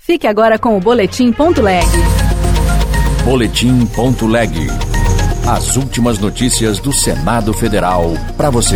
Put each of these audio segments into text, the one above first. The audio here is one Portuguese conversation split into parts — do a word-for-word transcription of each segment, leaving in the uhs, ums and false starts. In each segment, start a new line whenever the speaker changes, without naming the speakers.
Fique agora com o Boletim.leg.
Boletim.leg. As últimas notícias do Senado Federal para você.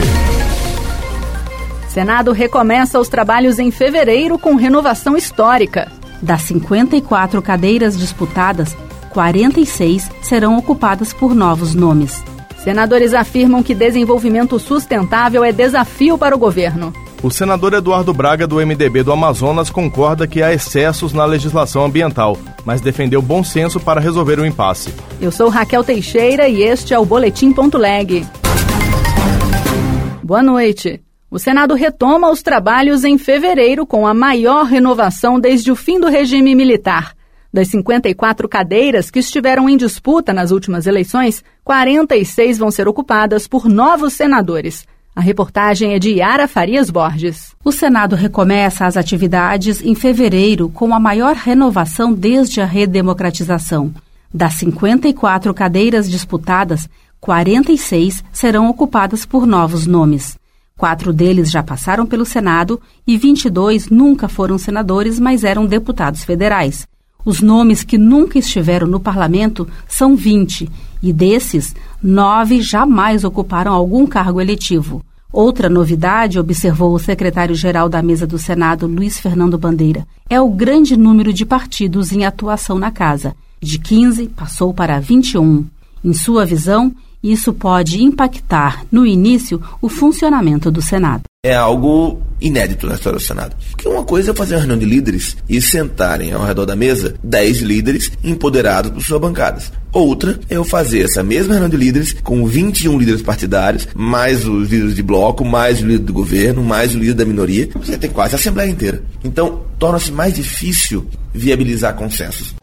Senado recomeça os trabalhos em fevereiro com renovação histórica.
Das cinquenta e quatro cadeiras disputadas, quarenta e seis serão ocupadas por novos nomes.
Senadores afirmam que desenvolvimento sustentável é desafio para o governo.
O senador Eduardo Braga, do M D B do Amazonas, concorda que há excessos na legislação ambiental, mas defendeu bom senso para resolver o impasse.
Eu sou Raquel Teixeira e este é o Boletim.leg. Boa noite. O Senado retoma os trabalhos em fevereiro com a maior renovação desde o fim do regime militar. Das cinquenta e quatro cadeiras que estiveram em disputa nas últimas eleições, quarenta e seis vão ser ocupadas por novos senadores. A reportagem é de Yara Farias Borges.
O Senado recomeça as atividades em fevereiro com a maior renovação desde a redemocratização. Das cinquenta e quatro cadeiras disputadas, quarenta e seis serão ocupadas por novos nomes. Quatro deles já passaram pelo Senado e vinte e dois nunca foram senadores, mas eram deputados federais. Os nomes que nunca estiveram no parlamento são vinte, e desses, nove jamais ocuparam algum cargo eletivo. Outra novidade, observou o secretário-geral da Mesa do Senado, Luiz Fernando Bandeira, é o grande número de partidos em atuação na Casa. De quinze, passou para vinte e um. Em sua visão, isso pode impactar, no início, o funcionamento do Senado.
É algo inédito na história do Senado. Porque uma coisa é fazer uma reunião de líderes e sentarem ao redor da mesa dez líderes empoderados por suas bancadas. Outra é eu fazer essa mesma reunião de líderes com vinte e um líderes partidários, mais os líderes de bloco, mais o líder do governo, mais o líder da minoria. Você tem quase a Assembleia inteira. Então, torna-se mais difícil viabilizar consensos.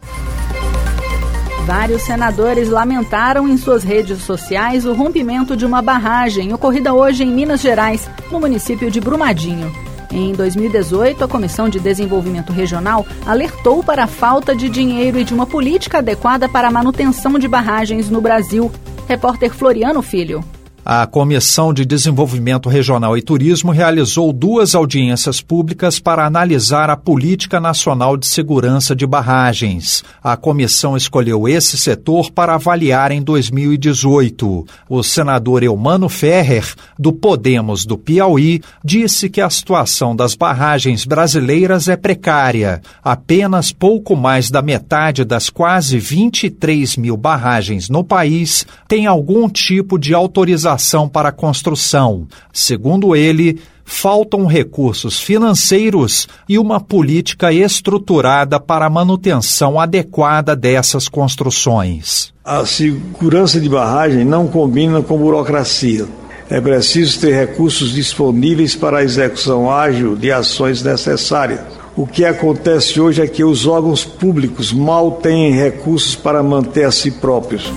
Vários senadores lamentaram em suas redes sociais o rompimento de uma barragem ocorrida hoje em Minas Gerais, no município de Brumadinho. Em dois mil e dezoito, a Comissão de Desenvolvimento Regional alertou para a falta de dinheiro e de uma política adequada para a manutenção de barragens no Brasil. Repórter Floriano Filho.
A Comissão de Desenvolvimento Regional e Turismo realizou duas audiências públicas para analisar a Política Nacional de Segurança de Barragens. A comissão escolheu esse setor para avaliar em dois mil e dezoito. O senador Eumano Ferrer, do Podemos do Piauí, disse que a situação das barragens brasileiras é precária. Apenas pouco mais da metade das quase vinte e três mil barragens no país tem algum tipo de autorização para a construção. Segundo ele, faltam recursos financeiros e uma política estruturada para a manutenção adequada dessas construções.
A segurança de barragem não combina com burocracia. É preciso ter recursos disponíveis para a execução ágil de ações necessárias. O que acontece hoje é que os órgãos públicos mal têm recursos para manter a si próprios.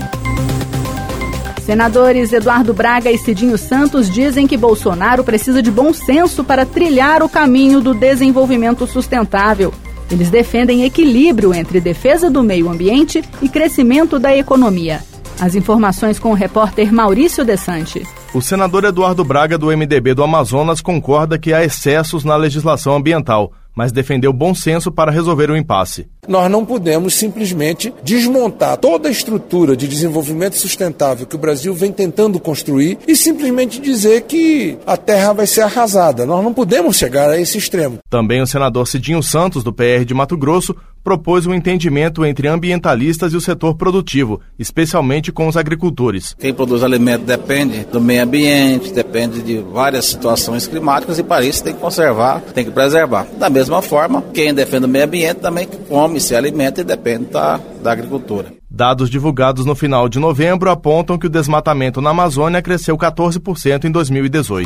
Senadores Eduardo Braga e Cidinho Santos dizem que Bolsonaro precisa de bom senso para trilhar o caminho do desenvolvimento sustentável. Eles defendem equilíbrio entre defesa do meio ambiente e crescimento da economia. As informações com o repórter Maurício Desante.
O senador Eduardo Braga, do M D B do Amazonas, concorda que há excessos na legislação ambiental, mas defendeu bom senso para resolver o impasse.
Nós não podemos simplesmente desmontar toda a estrutura de desenvolvimento sustentável que o Brasil vem tentando construir e simplesmente dizer que a terra vai ser arrasada. Nós não podemos chegar a esse extremo.
Também o senador Cidinho Santos, do P R de Mato Grosso, propôs um entendimento entre ambientalistas e o setor produtivo, especialmente com os agricultores.
Quem produz alimento depende do meio ambiente, depende de várias situações climáticas e para isso tem que conservar, tem que preservar. Da mesma forma, quem defende o meio ambiente também come, se alimenta e depende da, da agricultura.
Dados divulgados no final de novembro apontam que o desmatamento na Amazônia cresceu quatorze por cento em dois mil e dezoito.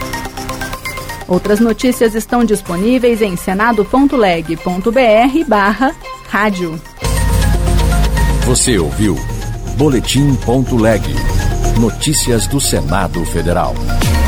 Outras notícias estão disponíveis em senado.leg.br barra rádio.
Você ouviu Boletim.leg. Notícias do Senado Federal.